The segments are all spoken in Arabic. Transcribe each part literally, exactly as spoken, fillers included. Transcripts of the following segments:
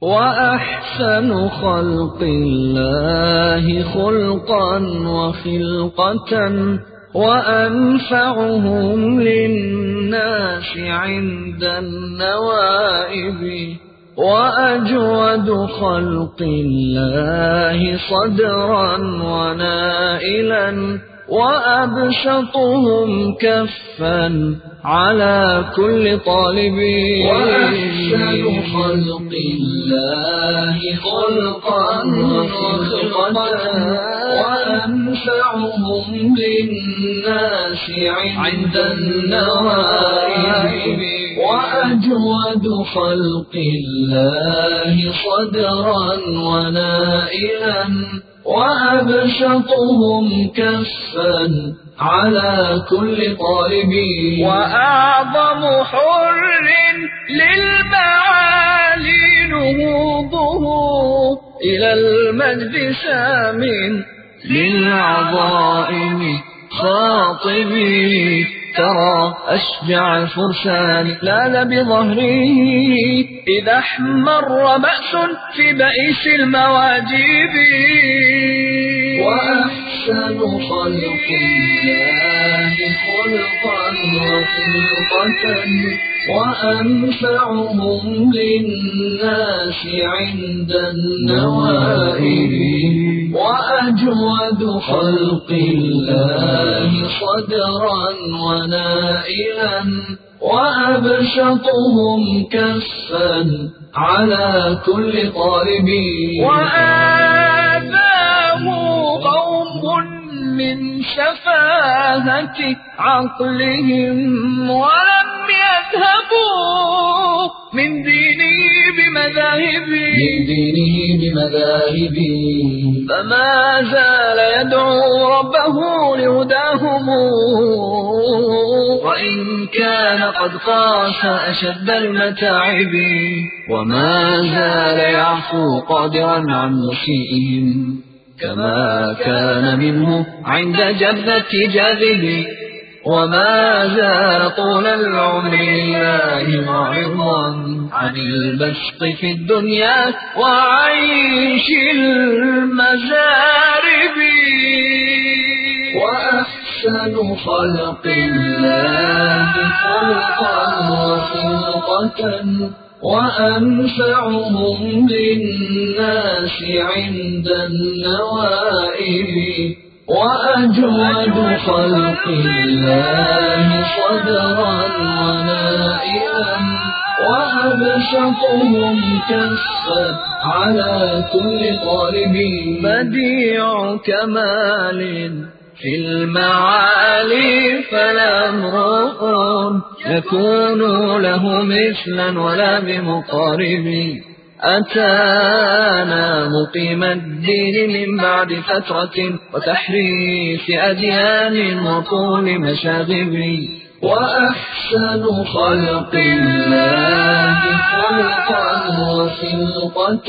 وأحسن خلق الله خلقا وخلقة وأنفعهم للناس عند النوائب وأجود خلق الله صدرا ونائلا وأبسطهم كفا على كل طالب. وأحسن خلق الله خلقا وخلقة وأنفعهم للناس عند النوائب وأجود خلق الله صدرا ونائلا وأبسطهم كفا على كل طالب. وأعظم حر للمعالي نهوضه إلى المجد سام للعظائم خاطبي ترى أشجع الفرسان لاذ بظهره إذا احمر بأس في بئيس المواجب. وأحسن خلق الله خلقا وخلقة وأنفعهم للناس عند النوائب وأجود خلق الله صدرا ونائلا وأبسطهم كفا على كل طالب. وآذاه قوم من سفاهة عقلهم ولم يذهبوا من دينه بمذاهبه من دينه بمذاهبه فما زال يدعو ربه لهداهم وإن كان قد قاس أشد المتاعب وما زال يعفو قادرا عن مسيئهم كما كان منه عند جنة جاذبه وما زال طول العمر لله معرضا عن البسط في الدنيا وعيش المزارب. وأحسن خلق الله خلقا وخلقة وأنفعهم للناس عند النوائب وأجود خلق الله صدرا ونائلا وأبسطهم كفا على كل طالب. بديع كمال في المعالي فلا امرؤ يكون له مثلا ولا بمقارب أتانا مقيم الدين من بعد فترة وتحريف أديان وطول مشاغب. وأحسن خلق الله خلقا وخلقة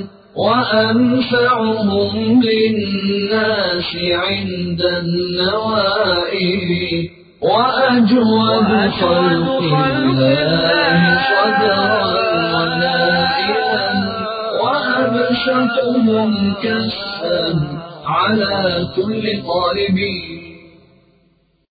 وأنفعهم للناس عند النوائب وأجود خلق الله صدرا ونائلا وأبسطهم كفا على كل طالب.